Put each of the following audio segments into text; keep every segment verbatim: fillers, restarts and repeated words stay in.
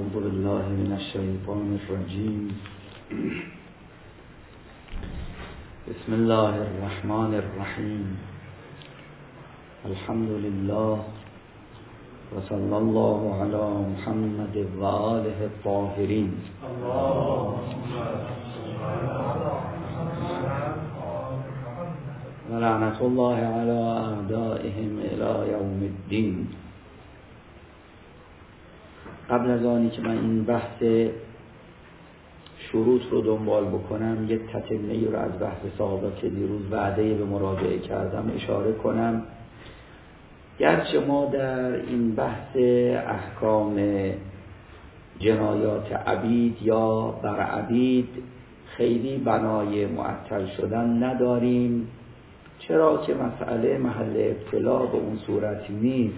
أعوذ بالله من الشيطان الرجيم. بسم الله الرحمن الرحيم. الحمد لله وصلى الله على محمد وآله الطاهرين. ولعنة الله على أعدائهم إلى يوم الدين. قبل از آنی که من این بحث شروط رو دنبال بکنم، یک تتمه‌ای رو از بحث سابق که دیروز وعده به مراجعه کردم اشاره کنم. گرچه ما در این بحث احکام جنایات عبید یا بر عبید خیلی بنای معطل شدن نداریم، چرا که مسئله محل ابتلا به اون صورت نیست،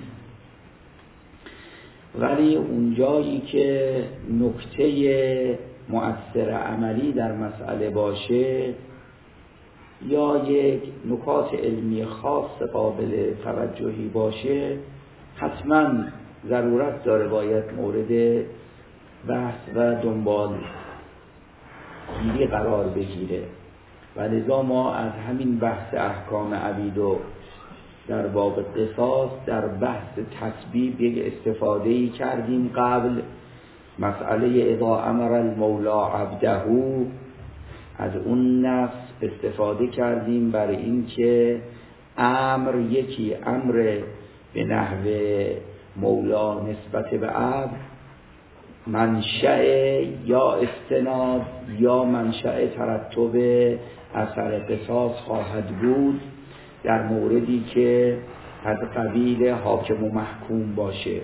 ولی اونجایی که نکته مؤثر عملی در مسئله باشه یا یک نکات علمی خاص قابل توجهی باشه، حتما ضرورت داره باید مورد بحث و دنبال گیری قرار بگیره. و لذا ما از همین بحث احکام عبید و در باب قصاص در بحث تسبیب یک استفاده‌ای کردیم. قبل مسئله اذا امر المولا عبده، از اون نفس استفاده کردیم برای این که امر یکی امر به نحو مولا نسبت به عبد منشأ یا استناد یا منشأ ترتب اثر قصاص خواهد بود در موردی که از قبیل حاکم و محکوم باشه.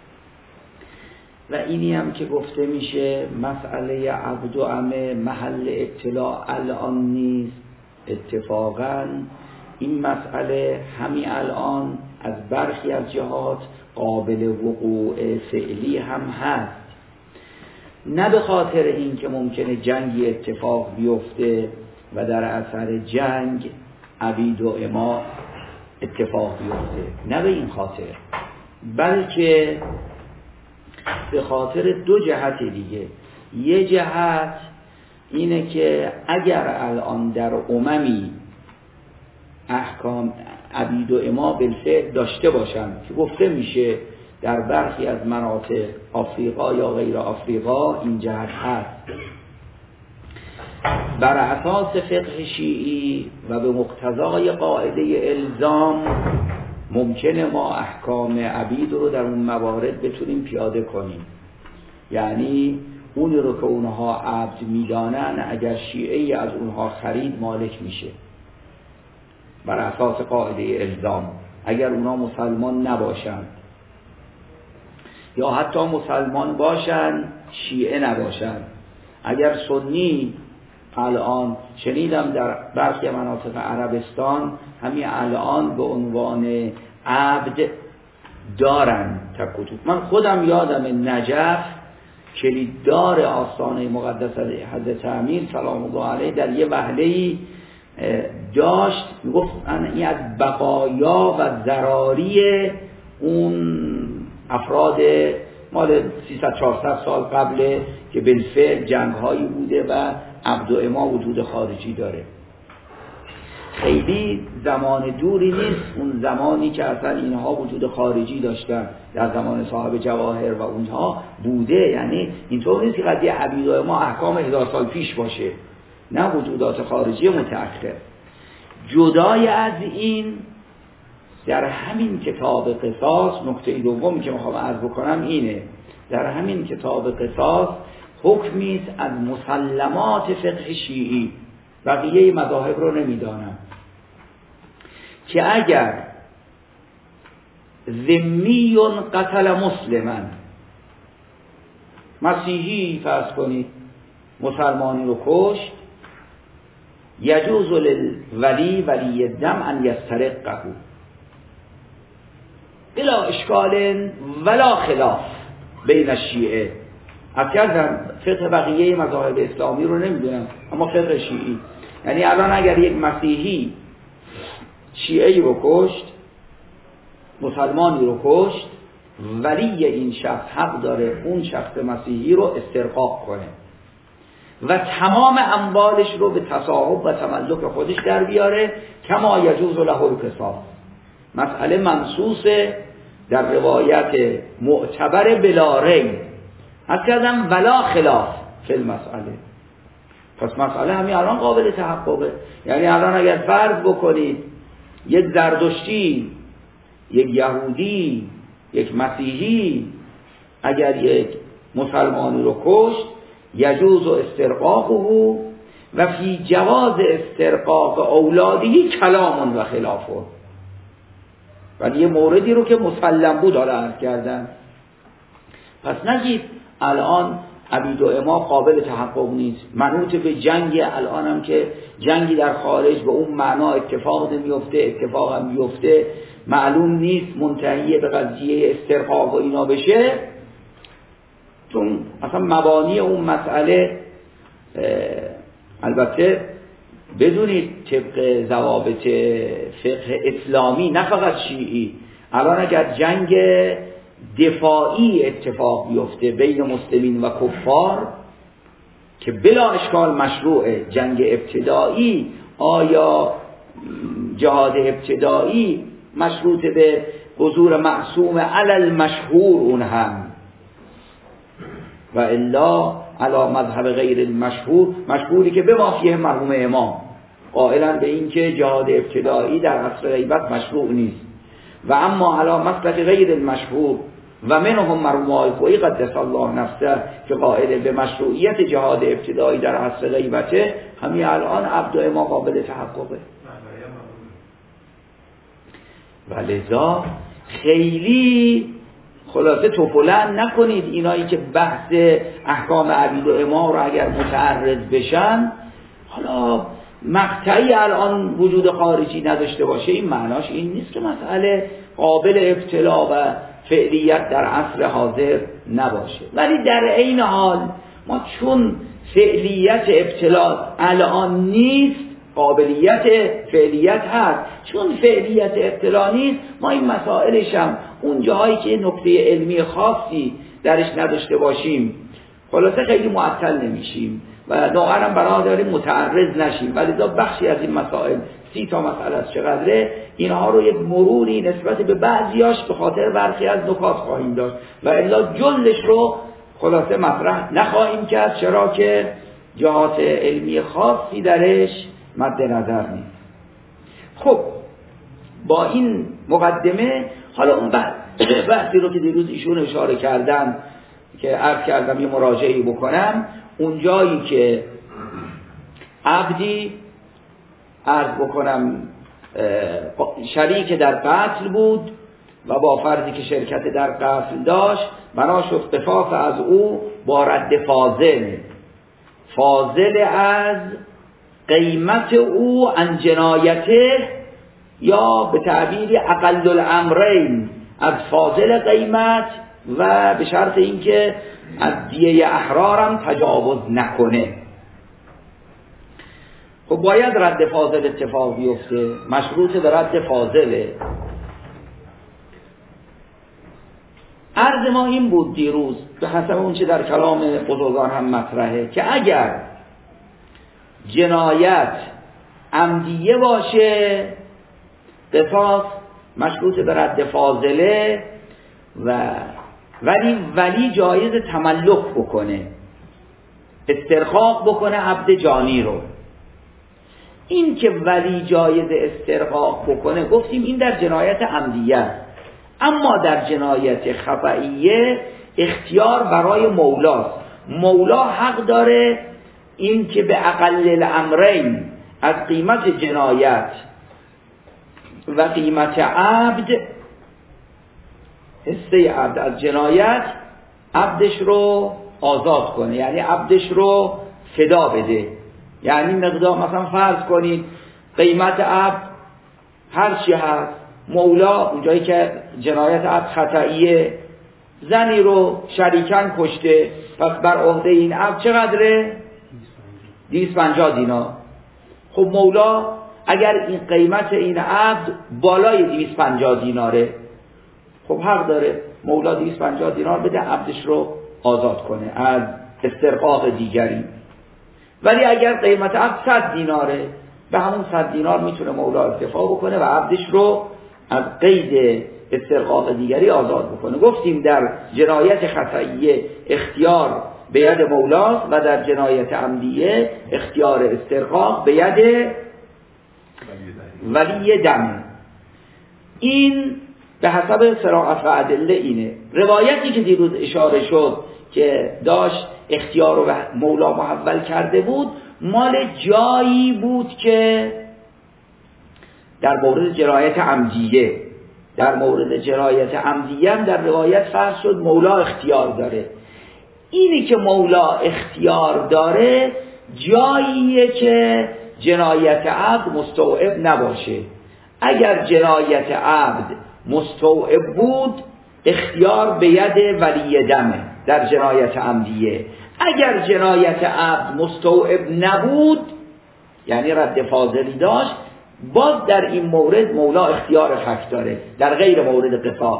و اینی هم که گفته میشه مسئله عبد و عمه محل اطلاع الان نیست. اتفاقا این مسئله همین الان از برخی از جهات قابل وقوع فعلی هم هست، نه به خاطر این که ممکنه جنگی اتفاق بیفته و در اثر جنگ عبید و اما اتفاق بیفته، نه به این خاطر، بلکه به خاطر دو جهت دیگه. یه جهت اینه که اگر الان در اممی احکام عبید و اما بالفعل داشته باشن که گفته میشه در برخی از مناطق آفریقا یا غیر آفریقا این جهت هست، بر اساس فقه شیعی و به مقتضای قاعده الزام ممکنه ما احکام عبید رو در اون موارد بتونیم پیاده کنیم. یعنی اون رو که اونها عبد میدانن اگر شیعی از اونها خرید مالک میشه بر اساس قاعده الزام، اگر اونها مسلمان نباشن یا حتی مسلمان باشن شیعه نباشن. اگر سنی، الان شنیدم در برخی مناطق عربستان همین الان به عنوان عبد دارن تکتب. من خودم یادم نجف کلیددار آستانه مقدس حضرت امیر سلام الله علیه در یه وهله‌ای داشت، میگفت این از بقایا و ضراری اون افراد مال سیصد چهارصد سال قبل که بالفعل جنگ‌هایی بوده و عبد و اما وجود خارجی داره. خیلی زمان دوری نیست اون زمانی که اصلا اینها وجود خارجی داشتن، در زمان صاحب جواهر و اونها بوده. یعنی اینطور نیست که قضیه عبید و اما احکام هزار سال پیش باشه، نه وجودات خارجی متأخر. جدای از این در همین کتاب قصاص نکته دومی که میخوام عرض بکنم اینه، در همین کتاب قصاص حکمی است از مسلمات فقه شیعی، بقیه مذاهب رو نمیدانم، که اگر ذمی قتل مسلما، مسیحی فرض کنید مسلمانی رو کشت، یجوز للولی ولی الدم ان یسترقه بلا اشکال ولا خلاف بین الشیعه. از کردم فقه بقیه مذاهب اسلامی رو نمیدونم، اما فقه شیعی، یعنی الان اگر یک مسیحی شیعی رو کشت، مسلمانی رو کشت، ولی این شخص حق داره اون شخص مسیحی رو استرقاق کنه و تمام اموالش رو به تصاحب و تملک خودش در بیاره، کما یجوز له القصاص. مسئله منصوصه در روایت معتبر بلا ریب، از کردم ولا خلاف فی المسئله. پس مسئله همین الان قابل تحققه. یعنی الان اگر فرض بکنید یک زردشتی، یک یهودی، یک مسیحی اگر یک مسلمانی رو کشت، یجوز استرقاقه و فی جواز استرقاق اولادی کلام و خلافه. ولی یه موردی رو که مسلم بود داره عرض کردن. پس نگید الان عبید و اما قابل تحقق نیست، منوط به جنگ. الان هم که جنگی در خارج به اون معنا اتفاق نمیفته، اتفاق هم میفته، معلوم نیست منتهی به قضیه استرقاق و اینا بشه، چون اصلا مبانی اون مسئله البته بدونید طبق ضوابط فقه اسلامی نه فقط شیعی، الان اگر جنگ دفاعی اتفاق بیفته بین مسلمین و کفار که بلا اشکال مشروعه، جنگ ابتدایی، آیا جهاد ابتدایی مشروط به حضور معصوم علل مشهور اون هم، و الا علی مذهب غیر المشهور، مشهوری که به مافیه مرحوم امام قائلا به این که جهاد ابتدایی در عصر غیبت مشروع نیست، و اما علی مسلک غیر المشهور و منهم مرحوم آقای قدس الله نفسه که قائل به مشروعیت جهاد ابتدایی در عصر غیبته، همین الان عبد و امام قابل تحققه. و لذا خیلی خلاصه توفلن نکنید اینایی که بحث احکام عبید و امام رو اگر متعرض بشن، حالا مقطعی الان وجود خارجی نداشته باشه، این معناش این نیست که مسئله قابل ابتلا و فعلیت در عصر حاضر نباشه. ولی در عین حال ما چون فعلیت ابتلا الان نیست، قابلیت فعلیت هست، چون فعلیت ابتلا نیست، ما این مسائلش هم اون جاهایی که نکته علمی خاصی درش نداشته باشیم خلاصه خیلی معطل نمیشیم و نوعا هم بنا داریم متعرض نشیم. ولی دا بخشی از این مسائل، سی تا مسئله است چقدره، اینها رو یک مروری نسبت به بعضیاش به خاطر برخی از نکات خواهیم داشت و الا جلش رو خلاصه مطرح نخواهیم کرد، چرا که جهات علمی خاصی درش مد نظر نیست. خب با این مقدمه حالا اون بحثی رو که دیروز ایشون اشاره کردن که عرض کردم یه مراجعه‌ای بکنم، اون جایی که عبدی عرض بکنم شریک در قتل بود و با فردی که شرکت در قتل داشت، بنا شد قصاص از او با رد فاضل فاضل از قیمت او عن جنایته، یا به تعبیر اقل الامرین از فاضل قیمت و به شرط اینکه از دیه احرارم تجاوز نکنه. خب باید رد فاضل اتفاق بیفته، مشروط به رد فاضله. عرض ما این بود دیروز به حسب اون چه در کلام بزرگان هم مطرحه که اگر جنایت عمدیه باشه قصاص مشروط به رد فاضله، و ولی ولی جایز تملک بکنه، استرقاق بکنه عبد جانی رو. این که ولی جایز استرقاق بکنه گفتیم این در جنایت عمدیه، اما در جنایت خطئیه اختیار برای مولاست. مولا حق داره این که به اقل الامرین از قیمت جنایت و قیمت عبد، حصه عبد از جنایت، عبدش رو آزاد کنه، یعنی عبدش رو فدا بده. یعنی مقدار مثلا فرض کنید قیمت عبد هر چی هست، مولا اونجایی که جنایت عبد خطئیه، زنی رو شریکن کشته، پس بر عهده این عبد چقدره؟ دویست و پنجاه دینار. خب مولا اگر این قیمت این عبد بالای دویست و پنجاه دیناره، خب حق داره مولا دویست و پنجاه دینار بده عبدش رو آزاد کنه از استرقاق دیگری. ولی اگر قیمت عبد صد دیناره، به همون صد دینار میتونه مولا اکتفا بکنه و عبدش رو از قید استرقاق دیگری آزاد بکنه. گفتیم در جنایت خطئیه اختیار به ید مولاست و در جنایت عمدیه اختیار استرقاق به ید ولی دم. این به حسب صراحت و ادله اینه. روایتی که دیروز اشاره شد که داشت اختیار رو مولا محول کرده بود، مال جایی بود که در مورد جنایت عمدیه در مورد جنایت عمدیه هم در روایت فرض شد مولا اختیار داره. اینی که مولا اختیار داره جاییه که جنایت عبد مستوعب نباشه. اگر جنایت عبد مستوعب بود اختیار به ید ولی دمه در جنایت عمدیه. اگر جنایت عبد مستوعب نبود یعنی رد فاضلی داشت، باز در این مورد مولا اختیار فک داره در غیر مورد قصاص.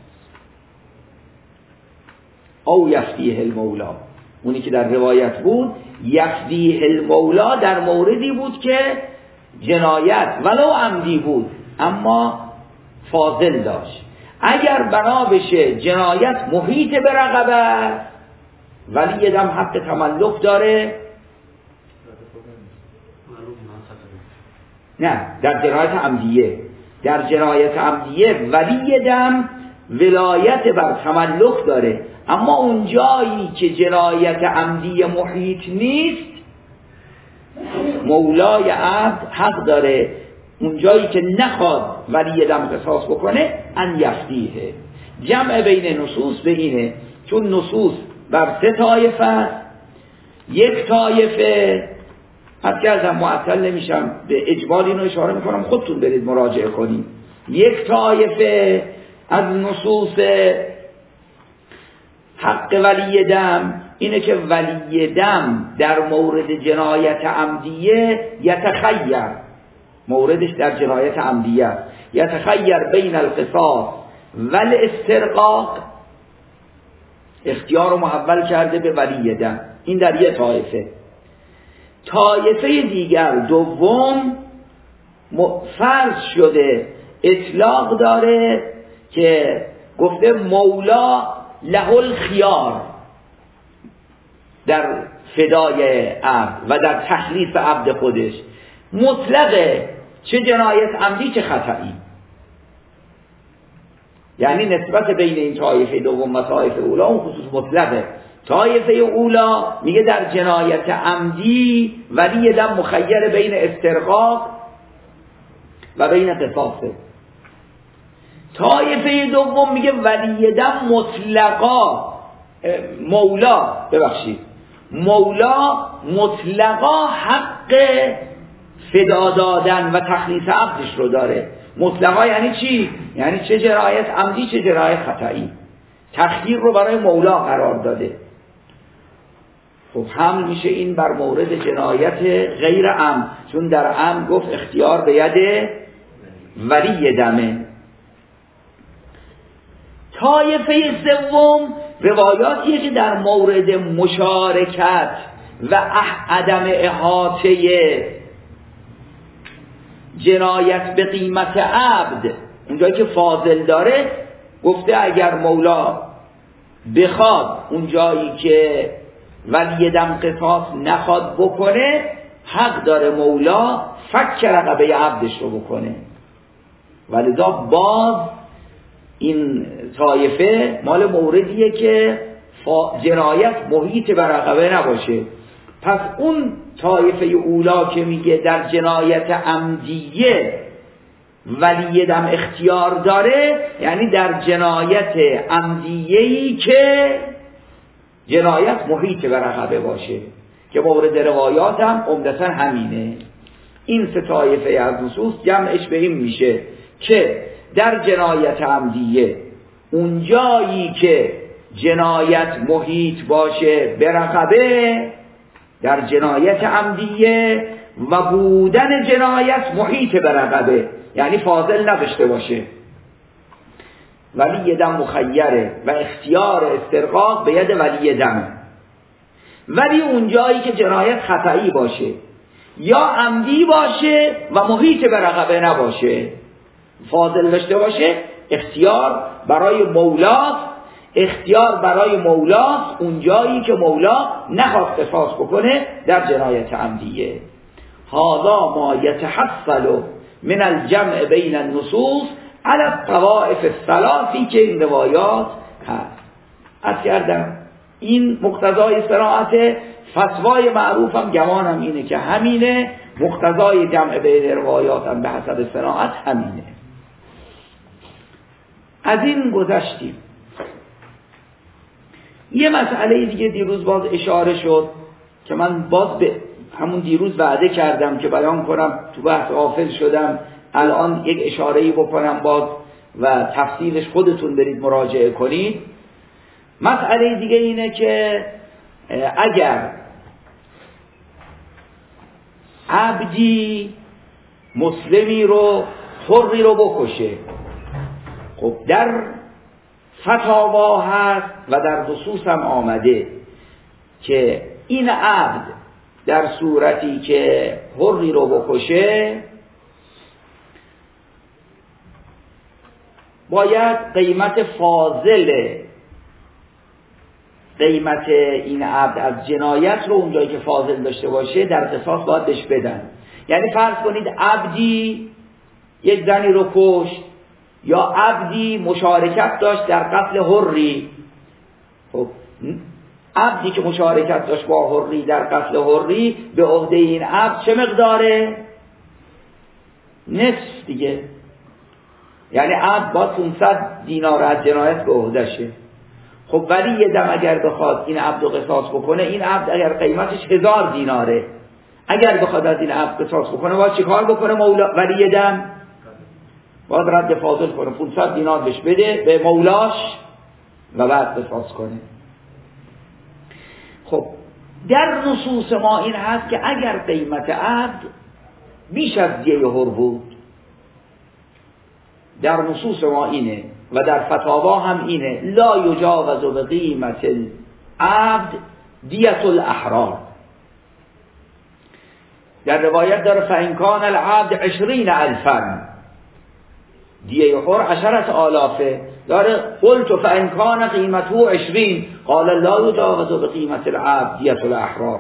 او یفدیه المولا، اونی که در روایت بود یفدیه المولا در موردی بود که جنایت ولو عمدی بود اما فاضل داشت. اگر بنا بشه جنایت محیط به رقبه ولی دم حق تملک داره، نه در جنایت عمدیه در جنایت عمدیه ولی دم ولایت بر تملک داره، اما اون جایی که جنایت عمدی محیط نیست مولای عبد حق داره اون جایی که نخواد ولی دم قصاص بکنه ان یفدیه. جمع بین نصوص به اینه، چون نصوص بر سه طایفه است. یک طایفه حد کردم معطل نمیشم، به اجمال اینو اشاره میکنم خودتون برید مراجعه کنید. یک طایفه از نصوص حق ولی دم اینه که ولی دم در مورد جنایت عمدیه یتخیر، موردش در جنایت عمدیه یتخیر بین القصاص والاسترقاق، اختیار رو محول کرده به ولی دم. این در یه طایفه. طایفه دیگر دوم فرض شده اطلاق داره که گفته مولا له الخیار در فدای عبد و در تخلیص عبد خودش، مطلقه چه جنایت عمدی چه خطئی. یعنی نسبت بین این طایفه دوم و طایفه اولا اون خصوص مطلقه. طایفه اولا میگه در جنایت عمدی ولی دم مخیر بین استرقاق و بین قصاصه. طایفه دوم میگه ولی دم مطلقا مولا ببخشید مولا مطلقا حق فدا دادن و تخلیص عبدش رو داره. مطلقا یعنی چی؟ یعنی چه جنایت عمدی چه جنایت خطئی، تخییر رو برای مولا قرار داده. خب حمل میشه این بر مورد جنایت غیر عمد، چون در عمد گفت اختیار به ید ولی دمه. طایفه سوم روایاتیه که در مورد مشارکت و عدم احاطه جنایت به قیمت عبد اونجایی که فاضل داره گفته اگر مولا بخواد اونجایی که ولی دم قصاص نخواد بکنه حق داره مولا فک رقبه عبدش رو بکنه. ولذا باز این طایفه مال موردیه که جنایت محیط به رقبه نباشه. پس اون طایفه اولا که میگه در جنایت عمدیه ولی دم اختیار داره، یعنی در جنایت عمدیه‌ای که جنایت محیط به رقبه باشه، که مورد روایات هم عمدتاً همینه. این سه طایفه از نصوص جمعش به این میشه که در جنایت عمدیه اونجایی که جنایت محیط باشه به رقبه در جنایت عمدیه و بودن جنایت محیط به رقبه یعنی فاضل نداشته باشه، ولی دم مخیره و اختیار استرقاق به ید ولی دم. ولی اون جایی که جنایت خطایی باشه یا عمدی باشه و محیط به رقبه نباشه، فاضل داشته باشه، اختیار برای مولاست. اختیار برای مولاست اون جایی که مولا نخواد قصاص بکنه در جنایت عمدیه. هذا ما یتحصل من الجمع بین النصوص علی الطوائف الثلاثی که این روایات هست. از کردم این مقتضای صراحت فتوای معروفم گمانم اینه که همینه، مقتضای جمع بین روایات هم به حسب صراحت همینه. از این گذشتیم. یه مسئله دیگه دیروز باز اشاره شد که من باز به همون دیروز وعده کردم که بیان کنم، تو بحث غافل شدم، الان یک اشاره‌ای بکنم باز و تفصیلش خودتون برید مراجعه کنید. مسئله دیگه اینه که اگر عبدی مسلمی رو حری رو بکشه، خب در فتاوا هست و در نصوص هم آمده که این عبد در صورتی که حری رو بکشه باید قیمت فاضل قیمت این عبد از جنایت رو اونجایی که فاضل داشته باشه در قصاص باید بهش بدن. یعنی فرض کنید عبدی یک زنی رو کشت یا عبدی مشارکت داشت در قتل حری، خب عبدی که مشارکت داشت با حری در قتل حری به عهده این عبد چه مقداره؟ نصف دیگه. یعنی عبد با پانصد دینار از جنایت به عهدهشه. خب ولی یه دم اگر بخواد این عبد رو قصاص بکنه، این عبد اگر قیمتش هزار دیناره، اگر بخواد از این عبد قصاص بکنه باید چی کار بکنه مولا؟ ولی یه دم باید رد فاضل کنه، پانصد دینار بهش بده به مولاش و بعد قصاص کنه. خب در نصوص ما این هست که اگر قیمت عبد بیش از دیه حر بود، در نصوص ما اینه و در فتاوا هم اینه، لا یجاوز بقیمت العبد دیت الاحرار. در روایت داره فإن کان العبد عشرین الفا، دیه حر عشرت آلافه. داره قلت فإن کان قیمته عشرین قال لا یجاوز بقیمت العبد دیت الاحرار.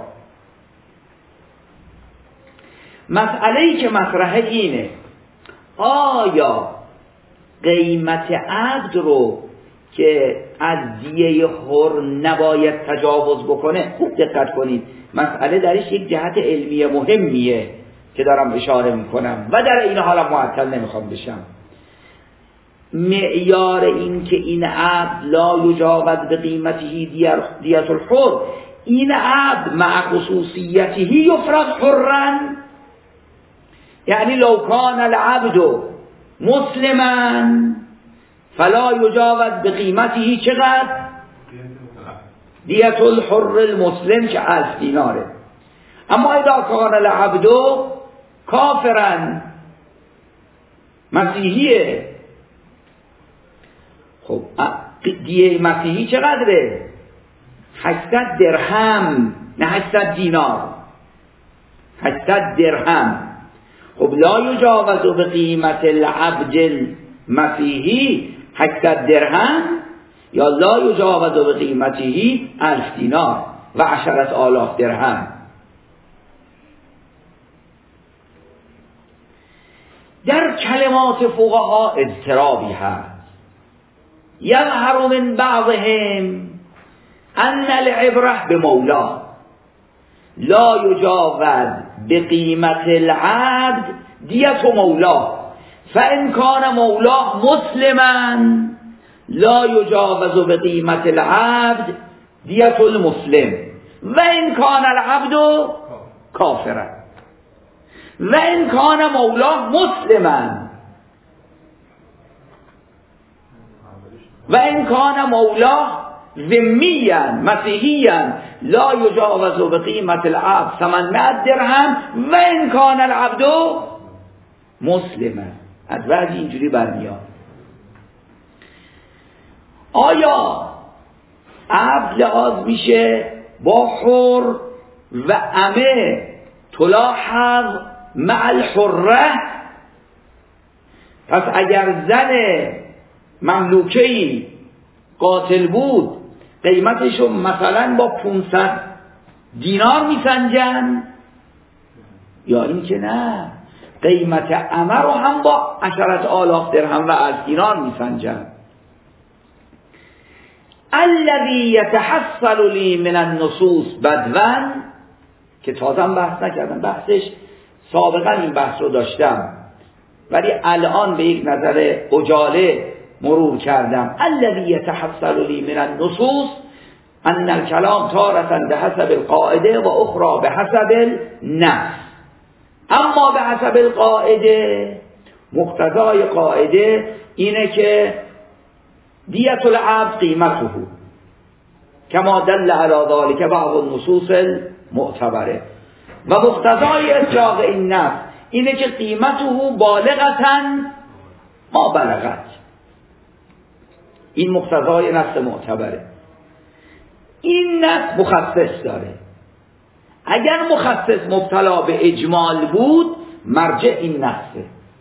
مسئله‌ای که مطرحه اینه، آیا قیمت عبد رو که از دیه حر نباید تجاوز بکنه؟ خوب دقت کنید، مسئله درش یک جهت علمی مهمیه که دارم اشاره میکنم و در این حال معطل نمیخوام بشم. معیار این که این عبد لا یجاوز به قیمته دیت الحر، این عبد مع خصوصیته یفرض حرا، یعنی لو کان العبد مسلما فلا یجاوز به قیمته چقدر؟ دیت الحر المسلم که الف دیناره. اما اذا کان العبد کافرا مسیحیه، خب دیه مسیحی چقدره؟ هشتصد درهم، نه هشتصد دینار، هشتصد درهم. خب لا یجاوز به قیمت العبد المسیحی هشتصد درهم یا لا یجاوز به قیمته الف دینار و عشرت آلاف درهم. در کلمات فقها اضطرابی هست. یظهر من بعضهم ان العبره به مولا لا یجاوز به قیمت العبد دیت مولا، فإن کان مولا مسلما لا یجاوز به قیمت العبد دیت المسلم و ان کان العبد کافرا و ان کان مولا مسلما و ان کان مولا ذمیا مسیحیا لا یجاوز به قیمت العبد ثمانمائة درهم و ان کان العبد مسلما. از بعضی اینجوری برمیاد. آیا عبد لحاظ میشه با حر و امه تلاحظ مع الحره؟ پس اگر زن مملوکه‌ای قاتل بود قیمتشو مثلا با پانصد دینار میسنجن، یا این که نه قیمت امه رو هم با عشرت آلاف درهم و از دینار میسنجن؟ الذی یتحصل لی من النصوص بدون، که تازم بحث نکردم، بحثش سابقا این بحث رو داشتم ولی الان به یک نظر عجاله مرور کردم. الذی یتحصل لی من النصوص ان الکلام تارة بحسب القاعده و اخرى بحسب النص. اما بحسب القاعده، مقتضای قاعده اینه که دیت العبد قیمته کما دل علی ذلك بعض النصوص المعتبره، و مقتضای اطلاق این نص اینه که قیمته بالغتاً ما بلغت. این مقتضای نص معتبره. این نص مخصص داره. اگر مخصص مبتلا به اجمال بود مرجع این نصه.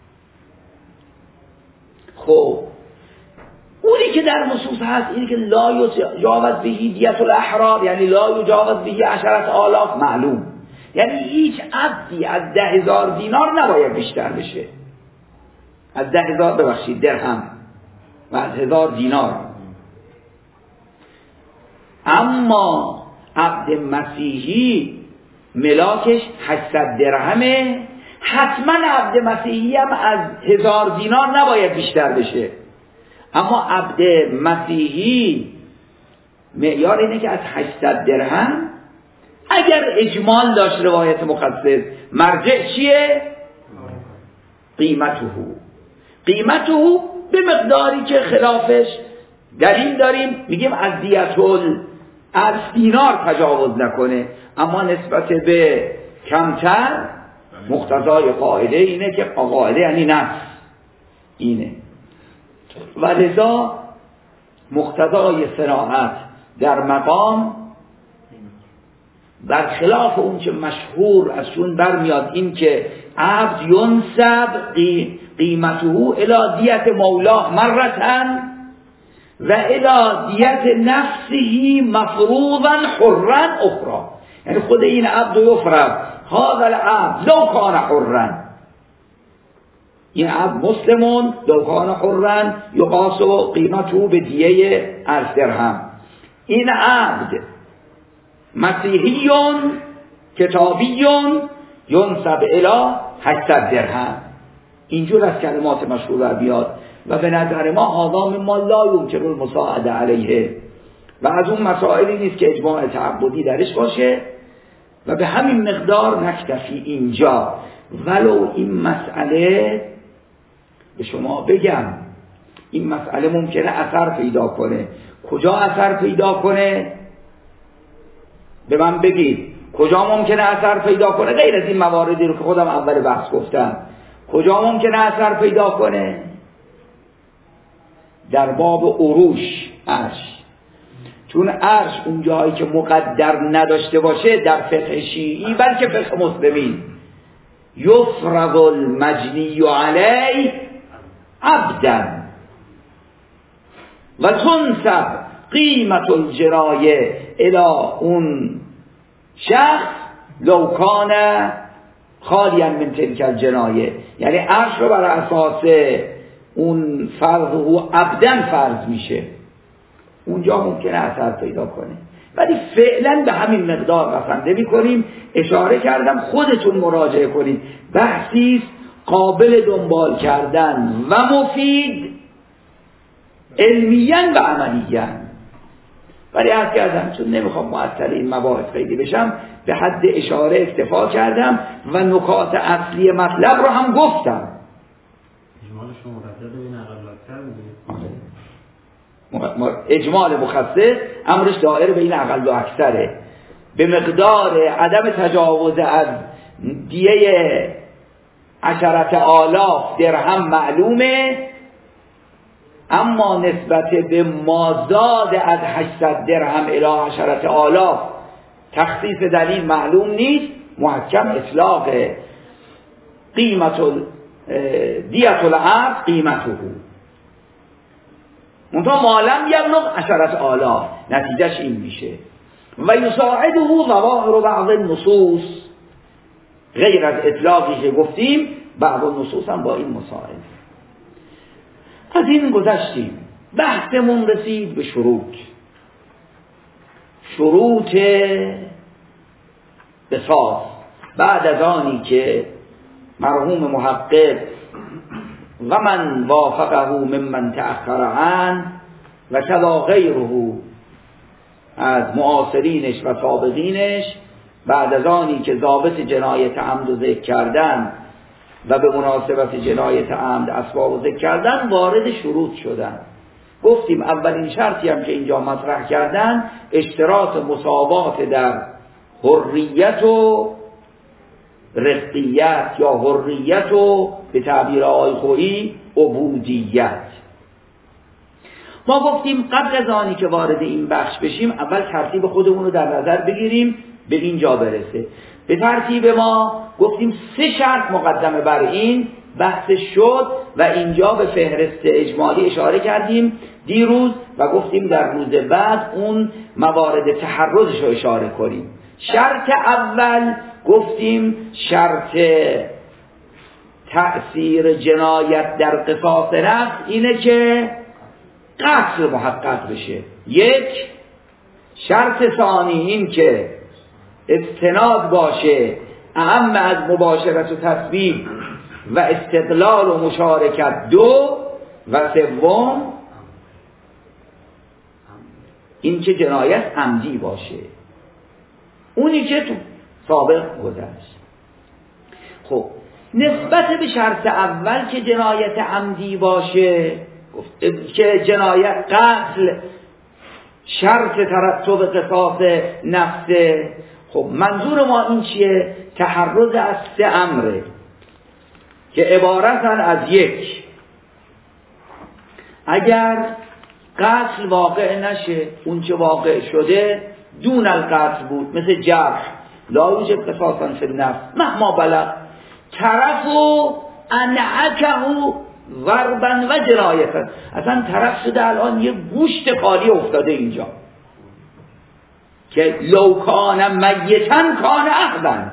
خب اونی که در نصوص هست اینی که لا یجاوز بهی دیت الاحرار، یعنی لا یجاوز بهی عشرت آلاف، معلوم یعنی هیچ عبدی از ده هزار دینار نباید بیشتر بشه، از ده هزار ببخشید درهم و از هزار دینار. اما عبد مسیحی ملاکش هشتصد درهمه، حتما عبد مسیحی هم از هزار دینار نباید بیشتر بشه. اما عبد مسیحی معیار اینه که از هشتصد درهم، اگر اجمال داشت روایت مخصص مرجع چیه؟ قیمته. قیمته به مقداری که خلافش دلیل داریم میگیم از دیت از دینار تجاوز نکنه، اما نسبت به کمتر مقتضای قاعده اینه که قاعده یعنی نص اینه. و لذا مقتضای صراحت در مقام برخلاف اون که مشهور از چون برمیاد این که عبد ینسب قیمته الی دیت مولاه مرتن و الی دیت نفسه مفروضا حرا اخرى، یعنی خود این عبد یفرض هذا العبد لو کان حرا، این عبد مسلمون لو کان حرا یقاس قیمته به دیه ارز درهم. این عبد مسیحیون کتابیون ینسب الی هشتصد درهم. اینجور از کلمات مشهور بیاد و به نظر ما هذا مما لا یمکن المساعده علیه، و از اون مسائلی نیست که اجماع تعبدی درش باشه، و به همین مقدار نکتفی اینجا. ولو این مسئله به شما بگم این مسئله ممکنه اثر پیدا کنه. کجا اثر پیدا کنه؟ به من بگید کجا ممکنه اثر پیدا کنه غیر از این مواردی رو که خودم اول بحث گفتم؟ کجا ممکنه اثر پیدا کنه؟ در باب عروش عرش، چون عرش اون جایی که مقدر نداشته باشه در فقه شیعی بلکه فقه مسلمین یفرض المجنی علی عبدا و تنسب قیمت الجنایه الی اون شخص لو کان خالیا من تلک الجنایه، یعنی عرش رو بر اساس اون فرض و عبدن فرض میشه، اونجا ممکنه اثر پیدا کنه. ولی فعلا به همین مقدار بسنده میکنیم. اشاره کردم خودتون مراجعه کنید، بحثی قابل دنبال کردن و مفید علمیاً و عملیاً. ولی عرض کردم چون نمیخوام معطل این مباحث خیلی بشم به حد اشاره اکتفا کردم و نکات اصلی مطلب رو هم گفتم. اجمال مخصص امرش دائر بین اقل و اکثره، به مقدار عدم تجاوز از دیه عشرت آلاف درهم معلومه، اما نسبت به مازاد از هشتصد درهم الی عشرة آلاف تخصیص دلیل معلوم نیست، محکم اطلاق قیمت دیت العبد قیمته منتها مالم یبلغ عشرة آلاف، نتیجهش این میشه. و یساعده ظواهر بعض النصوص، غیر از اطلاقی که گفتیم بعض النصوص هم با این مساعد. از این گذشتیم، بحثمون رسید به شروط شروط قصاص. بعد از آنی که مرحوم محقق و من وافقه ممن تأخر عنه و کذا غیره از معاصرینش و سابقینش، بعد از آنی که ضابط جنایت عمد رو ذکر کردن و به مناسبت جنایت عمد اسباب رو ذکر کردن، وارد شروط شدن. گفتیم اولین شرطی هم که اینجا مطرح کردن اشتراط مساوات در حریت و رقیت، یا حریت و به تعبیر آقای خویی عبودیت. ما گفتیم قبل از آنی که وارد این بخش بشیم اول ترتیب خودمون رو در نظر بگیریم به اینجا برسه. به ترتیب ما گفتیم سه شرط مقدمه بر این بحث شد و اینجا به فهرست اجمالی اشاره کردیم دیروز و گفتیم در روز بعد اون موارد تحرزش رو اشاره کنیم. شرط اول گفتیم شرط تأثیر جنایت در قصاص نفس اینه که قتل محقق بشه. یک. شرط ثانی این که استناد باشه اهم از مباشرت و تسبیب و استقلال و مشارکت. دو. و سوم این که جنایت عمدی باشه، اونی که تو سابق گذشت. خب نسبت به شرط اول که جنایت عمدی باشه، که جنایت قتل شرط ترتب قصاص نفسه، خب منظور ما این چیه؟ تحرز از سه امره که عبارتن از یک، اگر قتل واقع نشه، اون چه واقع شده دون القتل بود، مثل جرح، لا یوجب قصاصا فی النفس مهما بلغ، طرف و انعکه ضربا و جنایتا، اصلا طرف شده الان یه گوشت خالی افتاده اینجا که لو کان میتا کان احسن،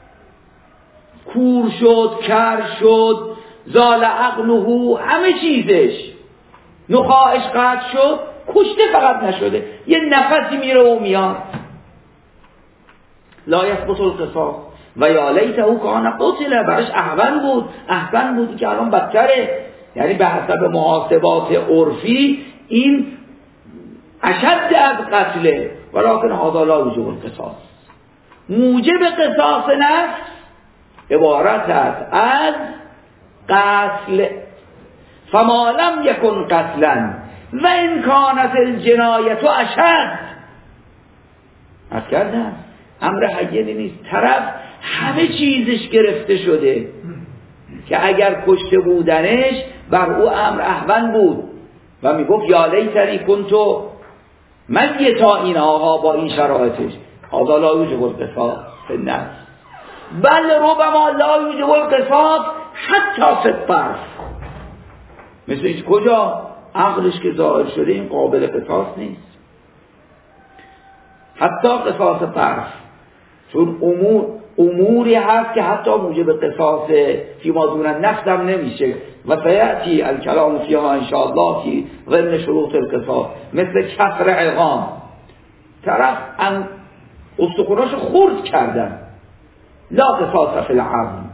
کور شد، کر شد، زال عقله، همه چیزش، نخواهش قطع شد، کشته فقط نشده، یه نفسی میره و میاد. لا یثبت القصاص و یا لیته کان قتل، برش احسن بود، احسن بود که الان بدتره. یعنی به حسب محاسبات عرفی این اشد از قتله، ولکن هذا لا یوجب القصاص. موجب قصاص نفس عبارت است از قتل، فما لم یکن قتلا و ان کانت الجنایت اشد. از کردم امر حیینی نیست، طرف همه چیزش گرفته شده که اگر کشته بودنش بر او امر احون بود و میگفت یا لیتنی کنتو میتا، این آقا با این شرایطش هذا لا یوجب القصاص فی النفس، بل ربما لا یوجب القصاص حتی فی الطرف. مثل اینکه کجا عقلش که ظاهر شده این قابل قصاص نیست، حتی قصاص طرف، چون امور اموری هست که حتی موجب قصاص فیما دون النفس هم نمیشه و سیأتی الکلام فیها انشاءالله فی ضمن شروط القصاص، مثل کسر عظام، طرف ان استخوناشو خرد کردن، لا قصاص فی العظم.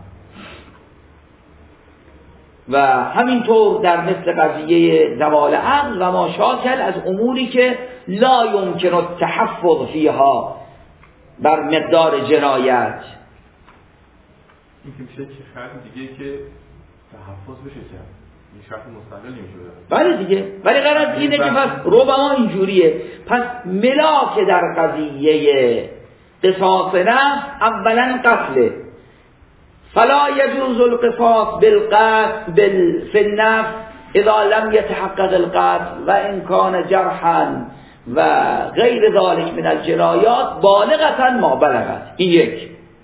و همینطور در مثل قضیه زوال عقل و ما شاکل از اموری که لا یمکن التحفظ فیها بر مقدار جنایت. این که میشه که شرط دیگه که تحفظ بشه کرد، این شرط مستقل نمیشه. بله دیگه، ولی قرار اینه که پس ربما اینجوریه، پس ملاک در قضیه قصاص نفس اولا قتله، فلا یجوز القصاص بالقتل بال فی النفس اذا لم يتحقق القتل و امکان جرحا و غیر ذلك من الجنایات بالغتا ما بلغت. این یک.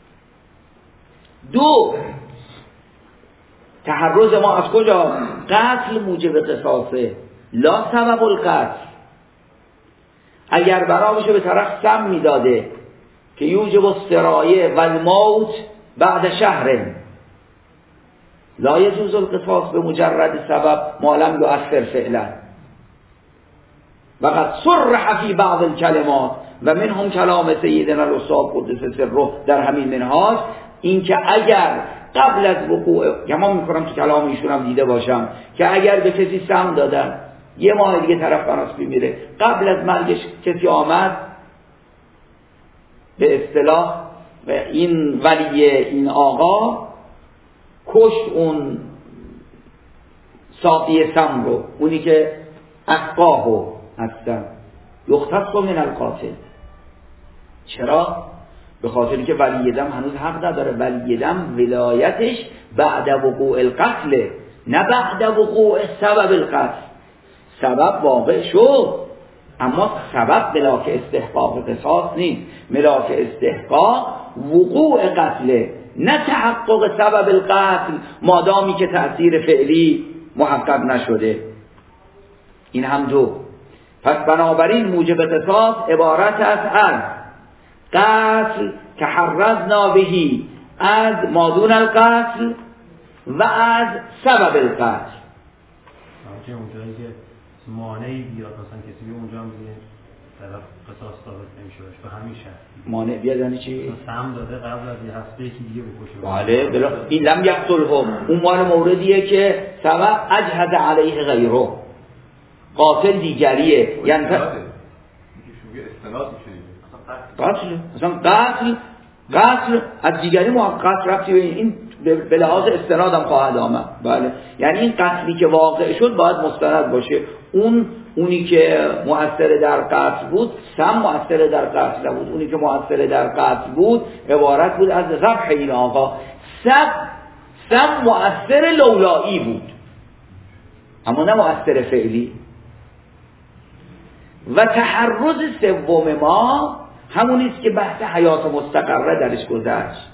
دو، تحرز ما از کجا؟ قتل موجب قصاصه، لا سبب القتل. اگر برامشو به طرف سم میداده که یوجب السرایه و الموت بعد شهر، لا یجوز القصاص به مجرد سبب ما لم یؤثر فعلا. وقد صرح فی بعض الکلمات و منهم کلام سیدنا الاستاذ قدس سره در همین منهاج، این که اگر قبل از وقوع، گمان میکنم تو کلام ایشون هم دیده باشم که اگر به کسی سم دادن یه ماه دیگه طرف بناس میمیره، قبل از مرگش کسی آمد به اصطلاح این ولی این آقا کشت اون ساقی سم رو، اونی که اسقاهو هستن، یختص من القاتل. چرا؟ به خاطری که ولی دم هنوز حق نداره. ولی دم ولایتش بعد وقوع القتل، نه بعد وقوع سبب القتل. سبب واقع شد اما سبب ملاک استحقاق قصاص نیست. ملاک استحقاق وقوع قتله، نه تحقق سبب القتل مادامی که تأثیر فعلی محقق نشده. این هم دو. پس بنابراین موجب قصاص عبارت است از قتل تحرزنا بهی، از مادون القتل و از سبب القتل. چه اونجایی که مانعی بیاد، مثلا کسی بیاد اونجا هم دیگه طرف قصاص ثابت نمیشه به همین شرط. مانع بیاد یعنی چی؟ سم داده قبل از یه هفته یکی دیگه بکشه. بله بلا این لم یقتلهم، اون مال موردیه که سبب اجهد علیه غیره، قاتل دیگریه. یعنی استناد میشه قتل، مثلا قتل قتل از دیگری محقق رفتی به این به لحاظ استناد هم خواهد آمد. بله، یعنی این قتلی که واقع شد باید مستند باشه. اون اونی که مؤثر در قتل بود سم مؤثر در قتل بود، اونی که مؤثر در قتل بود عبارت بود از ذبح این آقا. سم سم مؤثر لولایی بود اما نه مؤثر فعلی. و تحرز سوم ما همونیست که بحث حیات مستقره درش گذشت.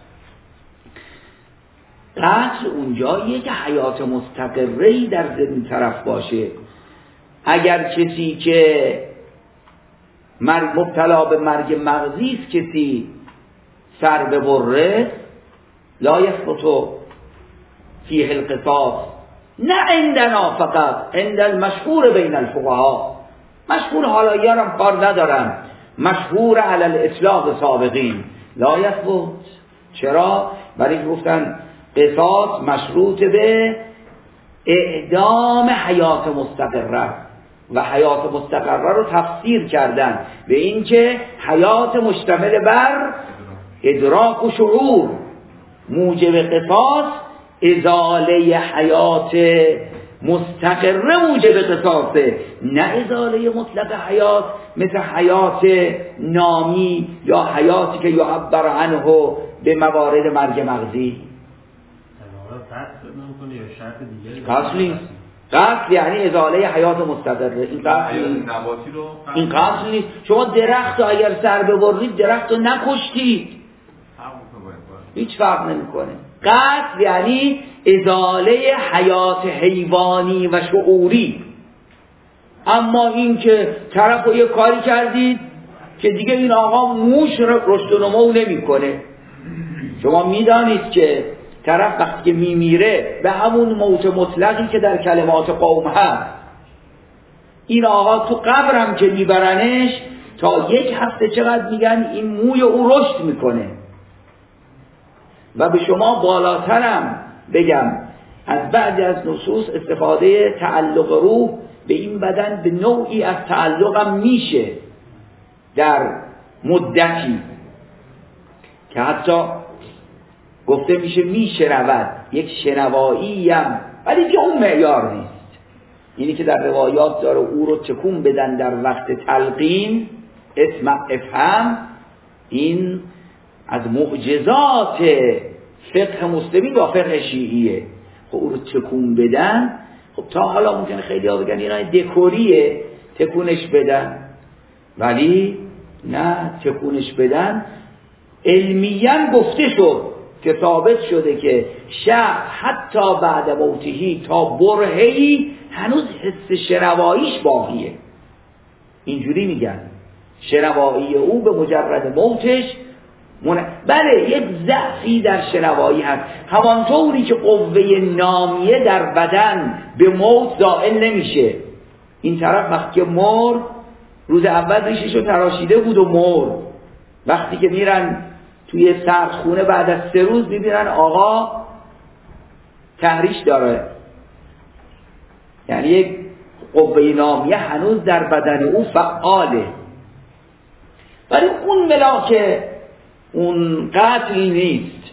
قتل اونجاییه که حیات مستقره‌ای در ذهن طرف باشه. اگر کسی که مرگ مبتلا به مرگ مغزی است کسی سر ببره، لا یثبت فیه القصاص، نه عندنا فقط، عند المشهور بین الفقهاء. مشهور حالا یارم کار ندارم، مشهور علی الاطلاق سابقین لا یثبت. چرا؟ برای گفتن قصاص مشروط به اعدام حیات مستقره و حیات مستقره رو تفسیر کردن به این که حیات مشتمل بر ادراک و شعور. موجب قصاص ازاله حیات مستقره موجب قصاصه، نه ازاله مطلق حیات مثل حیات نامی یا حیاتی که یعبر عنه به موارد مرگ مغزی. قتل نیست. قتل یعنی ازاله حیات مستقره. این قتل این قتل نیست. شما درخت رو اگر سر ببرید درخت رو نکشتید، هیچ فرق نمیکنه. قتل یعنی ازاله حیات حیوانی و شعوری. اما این که طرف رو یه کاری کردید که دیگه این آقا موش رشد و نمو نمیکنه. شما میدانید که طرف وقتی که میمیره به همون موت مطلقی که در کلمات قوم هست، این آقا تو قبرم که میبرنش تا یک هفته چقدر میگن این موی او رشد میکنه. و به شما بالاترم بگم از بعضی از نصوص استفاده تعلق روح به این بدن به نوعی از تعلقم میشه در مدتی که حتی گفته میشه میشنود، یک شنوایی هم، ولی که اون معیار نیست. اینی که در روایات داره او رو تکون بدن در وقت تلقین، اسم افهم، این از معجزات فقه مسلمی و فقه شیعیه. خب او رو تکون بدن خب تا حالا ممکنه خیلی ها بگن اینا دکوریه تکونش بدن، ولی نه، تکونش بدن علمیاً گفته شد که ثابت شده که شب حتی بعد موتهی تا برهه‌ای هنوز حس شنواییش باقیه. اینجوری میگن شنوایی او به مجرد موتش من... بله یک ضعفی در شنوایی هست، همانطوری که قوه نامیه در بدن به موت زائل نمیشه. این طرف وقتی که مر روز اول ریششو تراشیده بود و مر، وقتی که میرن توی سردخونه بعد از سه روز میبینن آقا تحریش داره، یعنی یک قوه نامیه هنوز در بدن او فعاله. ولی اون ملاک اون قتل نیست.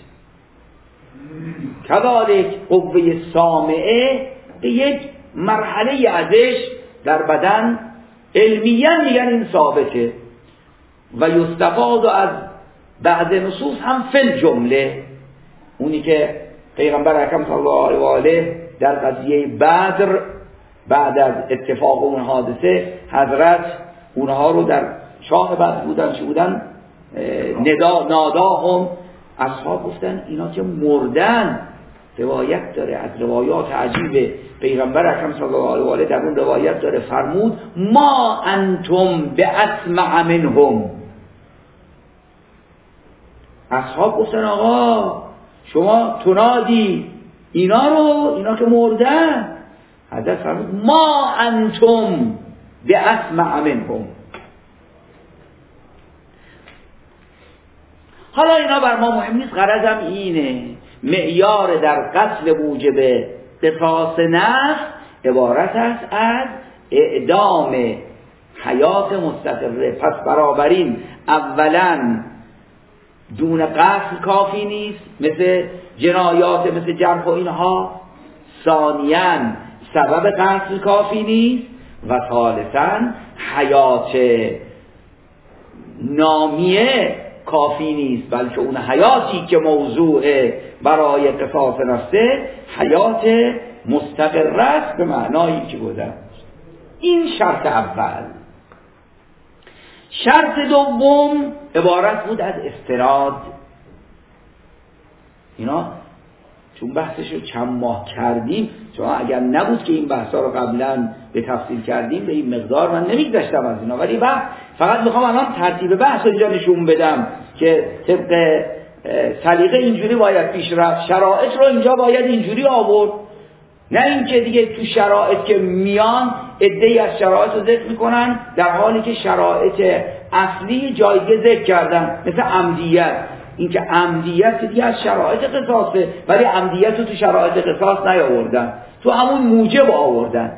کذالک قوه سامعه به یک مرحله ازش در بدن علمیاً میگن این ثابته و یستفاد از بعد نصوص هم فل جمله. اونی که پیغمبر اکرم صلی الله علیه و آله در قضیه بدر بعد از اتفاق اون حادثه حضرت اونها رو در شاه بدر بودن چه بودن ندا ناداهم، اصحاب گفتن اینا که مردن. روایت داره از روایات عجیب پیغمبر اکرم صلی الله علیه و آله در اون روایت داره فرمود ما انتم باسمع منهم. اصحاب گفتن آقا شما تنادی اینا رو، اینا که مردن. حضرت فرمود ما انتم باسمع منهم. حالا اینا بر ما مهم نیست، غرضم اینه معیار در قتل موجب قصاص نفس عبارت است از اعدام حیات مستقره. پس بنابراین اولا دون قتل کافی نیست مثل جنایات مثل جرح و اینها، ثانیاً سبب قتل کافی نیست و ثالثاً حیات نامیه کافی نیست، بلکه اون حیاتی که موضوع برای قصاص نفسه حیات مستقره است به معنایی که گذشت. این شرط اول. شرط دوم عبارت بود از استناد. اینا چون بحثش رو چند ماه کردیم، چون اگر نبود که این بحثا رو قبلا به تفصیل کردیم به این مقدار من نمیگذشتم از اینا، ولی بعد فقط میخوام الان ترتیب بحث رو اینجا نشون بدم که طبق سلیقه اینجوری باید پیش رفت، شرایط رو اینجا باید اینجوری آورد، نه اینکه دیگه تو شرایط که میان عده‌ای از شرایط رو ذکر میکنن در حالی که شرایط اصلی جایگه ذکر کردن، مثل عمدیت. این که عمدیت دیگه از شرایط قصاصه، ولی عمدیت رو تو شرایط قصاص نیاوردن، تو همون موجب آوردن.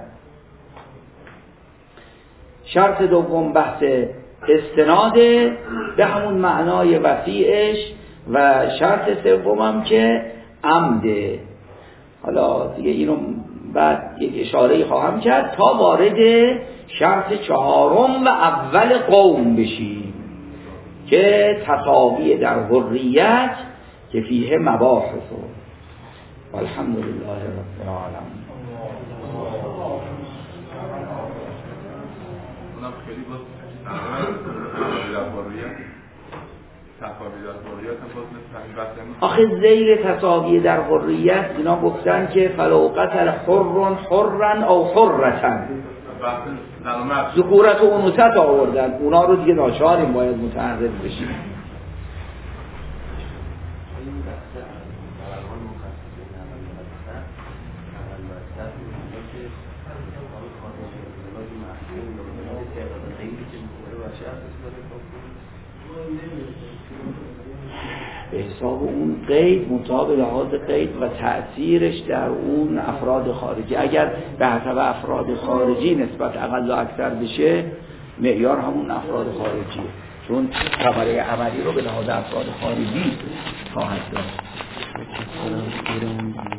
شرط دوم بحث استناده به همون معنای وسیعش و شرط سومم که عمده. حالا دیگه اینو بعد یک اشاره خواهم کرد تا وارد شرط چهارم و اول قوم بشیم که تساوی در حریت که فیه مباحث. والحمد لله رب العالمین. اونم خیلی باز آخه زیر تساوی در حریت اینا گفتن که فلو قتل حر حرا او حرتن، ذکورت و انوثت آوردن، اونا رو دیگه ناچاریم باید متعرض بشیم. به حساب اون قید مطابق لحاظ قید و تأثیرش در اون افراد خارجی، اگر به حسب افراد خارجی نسبت اقل و اکثر بشه معیار همون افراد خارجیه، چون ثمره عملی رو به لحاظ افراد خارجی خواهد داشت.